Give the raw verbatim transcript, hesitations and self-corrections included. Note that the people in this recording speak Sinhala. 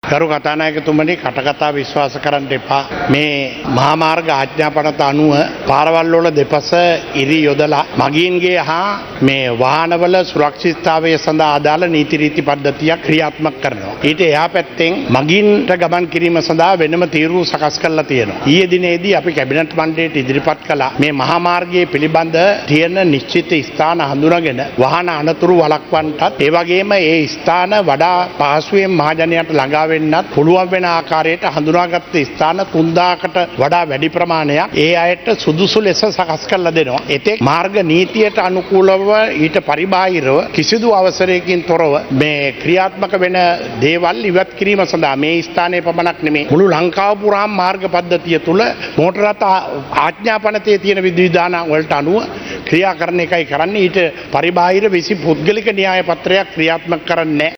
ගරු කතානායකතුමනි කටකතා විශ්වාස කරන්න එපා. මේ මහා මාර්ග ආඥාපනත අනුව පාරවල් වල දෙපස ඉරි යොදලා මගීන්ගේ හා මේ වාහනවල සුරක්ෂිතතාවය සඳහා අදාළ නීති රීති පද්ධතියක් ක්‍රියාත්මක කරනවා. ඊට එහා පැත්තෙන් මගීන්ට ගමන් කිරීම සඳහා වෙනම තීරු සකස් කරලා තියෙනවා. ඊයේ දිනේදී අපි කැබිනට් මණ්ඩලයට ඉදිරිපත් කළා මේ මහා මාර්ගයේ පිළිබඳ තියෙන නිශ්චිත ස්ථාන හඳුනාගෙන වාහන අනතුරු වළක්වන්නටත් ඒ වගේම ඒ ස්ථාන වඩා පහසුවෙන් මහජනයාට ළඟා වෙන්නත් පුළුවන් වෙන ආකාරයට හඳුනාගත් ස්ථාන තුන්දාහකට වඩා වැඩි ප්‍රමාණයක් ඒ අයට සුදුසු ලෙස සකස් කරලා දෙනවා. එතෙක් මාර්ග නීතියට අනුකූලව ඊට පරිබාහිරව කිසිදු අවසරයකින් තොරව මේ ක්‍රියාත්මක වෙන දේවල් ඉවත් කිරීම සඳහා මේ ස්ථානයේ පමණක් නෙමෙයි මුළු ලංකාව පුරාම මාර්ග පද්ධතිය තුල මෝටර රථ ආඥාපනතේ තියෙන විධිවිධාන වලට අනුව ක්‍රියා කරන එකයි කරන්නේ. ඊට පරිබාහිර විසි පුද්ගලික න්‍යාය පත්‍රයක් ක්‍රියාත්මක කරන්නේ